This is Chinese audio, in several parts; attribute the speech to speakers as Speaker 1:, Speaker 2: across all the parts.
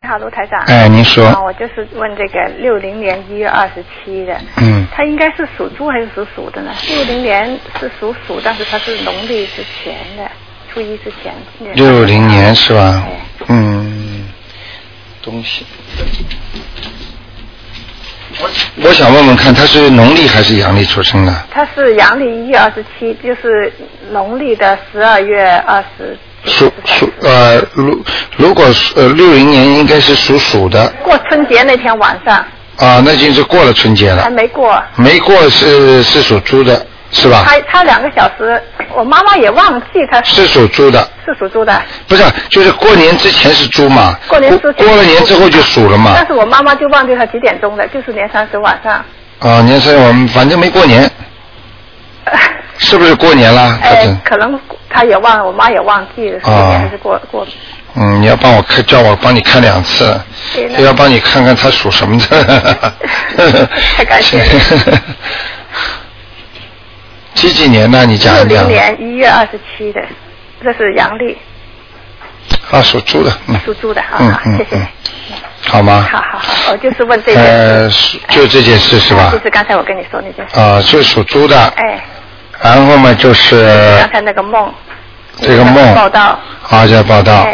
Speaker 1: 好，卢台长。
Speaker 2: 哎，您说。
Speaker 1: 我就是问这个60年1月27的。他应该是属猪还是属鼠的呢？60年是属鼠，但是它是农历之前的，初一之前。
Speaker 2: 60年是吧？东西。我想问问看，他是农历还是阳历出生的？
Speaker 1: 他是阳历1月27，就是农历的12月20。
Speaker 2: 如果60年应该是属鼠的。
Speaker 1: 过春节那天晚上。
Speaker 2: 啊，那已经是过了春节了。
Speaker 1: 还没过。
Speaker 2: 没过是属猪的，是吧？
Speaker 1: 他2个小时，我妈妈也忘记他
Speaker 2: 是属猪的。
Speaker 1: 是属猪的。
Speaker 2: 不是，就是过年之前是猪嘛。
Speaker 1: 过年之前。
Speaker 2: 过了年之后就属了嘛。
Speaker 1: 但是我妈妈就忘记他几点钟的，就是年30晚上。
Speaker 2: 啊，年30我们反正没过年。是不是过年了？
Speaker 1: 可能他也忘了，我妈也忘记了，是过年还是过。
Speaker 2: 你要帮我看，叫我帮你看2次，要帮你看看他属什么的。
Speaker 1: 太感谢了。
Speaker 2: 几年呢？你讲一讲。
Speaker 1: 60年1月27的，这是阳历。
Speaker 2: 啊，属猪的。
Speaker 1: 属猪的，好，谢谢。
Speaker 2: 好吗？
Speaker 1: 好，我就是问这件
Speaker 2: 事。就这件事是吧？
Speaker 1: 就是刚才我跟你说那件事。
Speaker 2: 就属猪的。然后嘛，就是
Speaker 1: 刚才那个梦。
Speaker 2: 这个梦。
Speaker 1: 报道。
Speaker 2: 在报道。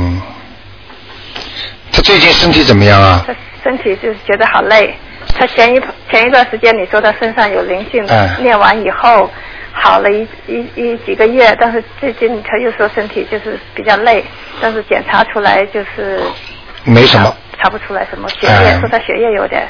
Speaker 2: 他最近身体怎么样啊？
Speaker 1: 他身体就是觉得好累。他前一段时间你说他身上有灵性，念完以后好了几个月，但是最近他又说身体就是比较累，但是检查出来就是
Speaker 2: 没什么，
Speaker 1: 查不出来什么血液，说他血液有点。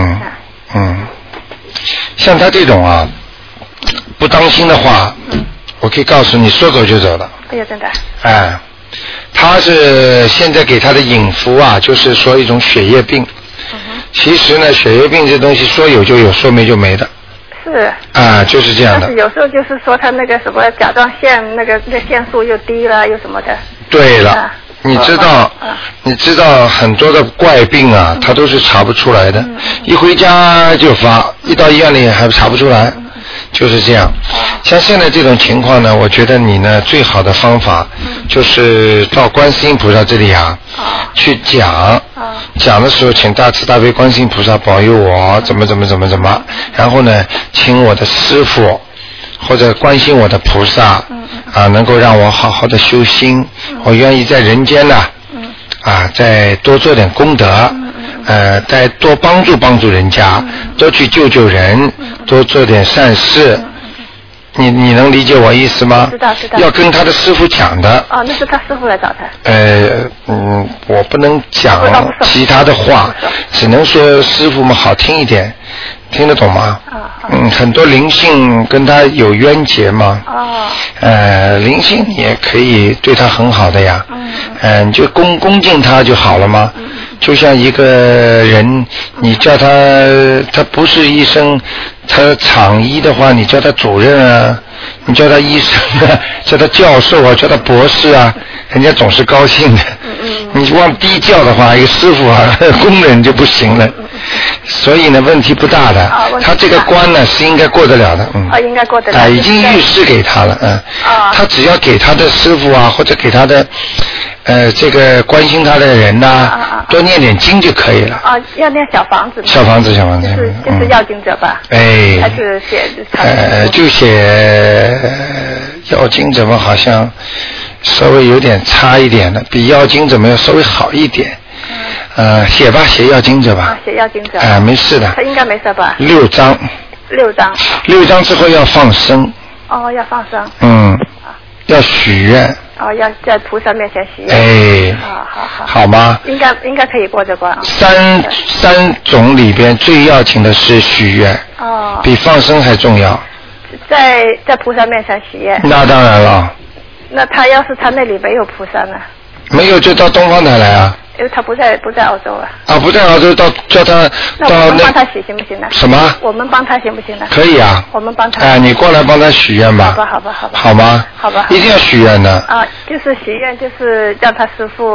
Speaker 2: 像他这种啊，不当心的话，我可以告诉你，说走就走了。
Speaker 1: 哎呀，真的。
Speaker 2: 他是现在给他的引符啊，就是说一种血液病。其实呢，血液病这东西说有就有，说没就没的。是。就是这样的。
Speaker 1: 但是有时候就是说他那个什么甲状腺那腺素又低了，又什么的。
Speaker 2: 对了，你知道很多的怪病啊，他都是查不出来的。一回家就发，一到医院里还查不出来。就是这样，像现在这种情况呢，我觉得你呢最好的方法就是到观世音菩萨这里去讲的时候，请大慈大悲观世音菩萨保佑我怎么，然后呢，请我的师父或者关心我的菩萨能够让我好好的修心，我愿意在人间呢再多做点功德。再多帮助人家，多去救人，多做点善事。你能理解我意思吗？
Speaker 1: 知道。
Speaker 2: 要跟他的师父讲的。
Speaker 1: 那是他师父来找他。
Speaker 2: 我不能讲其他的话，只能说师父们好听一点，听得懂吗？很多灵性跟他有冤结嘛。灵性你也可以对他很好的呀。你就恭敬他就好了吗？就像一个人，你叫他不是医生，他厂医的话，你叫他主任啊，你叫他医生啊，叫他教授啊，叫他博士啊，人家总是高兴的。你往低叫的话，一个师傅工人就不行了。所以呢，问题不大的。他这个关呢是应该过得了的。
Speaker 1: 应该过得了。
Speaker 2: 已经预示给他了。他只要给他的师傅或者给他的这个关心他的人多念点经就可以了。
Speaker 1: 要念小房子。
Speaker 2: 小房子。
Speaker 1: 就是要经者吧。还是
Speaker 2: 就写要经者嘛，好像稍微有点差一点的，比要经者要稍微好一点。写要经者吧。写要经者。没事的。
Speaker 1: 他应该没事吧
Speaker 2: ？6章。6章之后要放生。
Speaker 1: 要放生。
Speaker 2: 要许愿。
Speaker 1: 要在菩萨面前许愿。
Speaker 2: 好吗？
Speaker 1: 应该可以过这关。
Speaker 2: 三种里边最要紧的是许愿。比放生还重要。
Speaker 1: 在菩萨面前许愿。
Speaker 2: 那当然了。
Speaker 1: 那他要是他那里没有菩萨呢？
Speaker 2: 没有就到东方台来啊。
Speaker 1: 因为他不在澳洲啊。
Speaker 2: 不在澳洲，叫他
Speaker 1: 那我们帮他许行不行呢？
Speaker 2: 什么？
Speaker 1: 我们帮他行不行呢？
Speaker 2: 可以啊。
Speaker 1: 我们帮他。
Speaker 2: 你过来帮他许愿吧。
Speaker 1: 好吧。
Speaker 2: 好吗？
Speaker 1: 好吧。
Speaker 2: 一定要许愿的。
Speaker 1: 就是许愿，就是叫他师父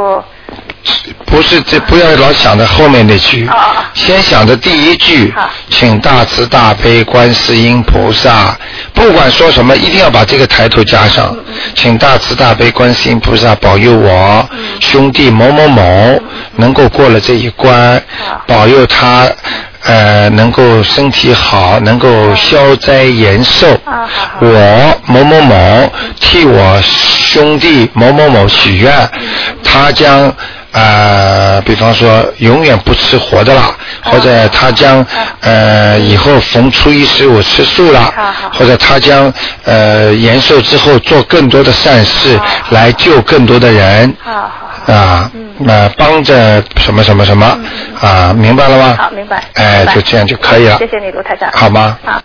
Speaker 2: 不是，这不要老想着后面那句，先想着第一句，请大慈大悲观世音菩萨，不管说什么，一定要把这个抬头加上，请大慈大悲观世音菩萨保佑我兄弟某某某能够过了这一关，保佑他能够身体好，能够消灾延寿。我某某某替我兄弟某某某许愿，他将比方说永远不吃活的了，或者他将以后逢初一十五吃素了，或者他将延寿之后做更多的善事来救更多的人帮着什么什么什么明白了吗？
Speaker 1: 好，明白。
Speaker 2: 就这样就可以了。
Speaker 1: 谢谢你，卢台长。
Speaker 2: 好吗？
Speaker 1: 好。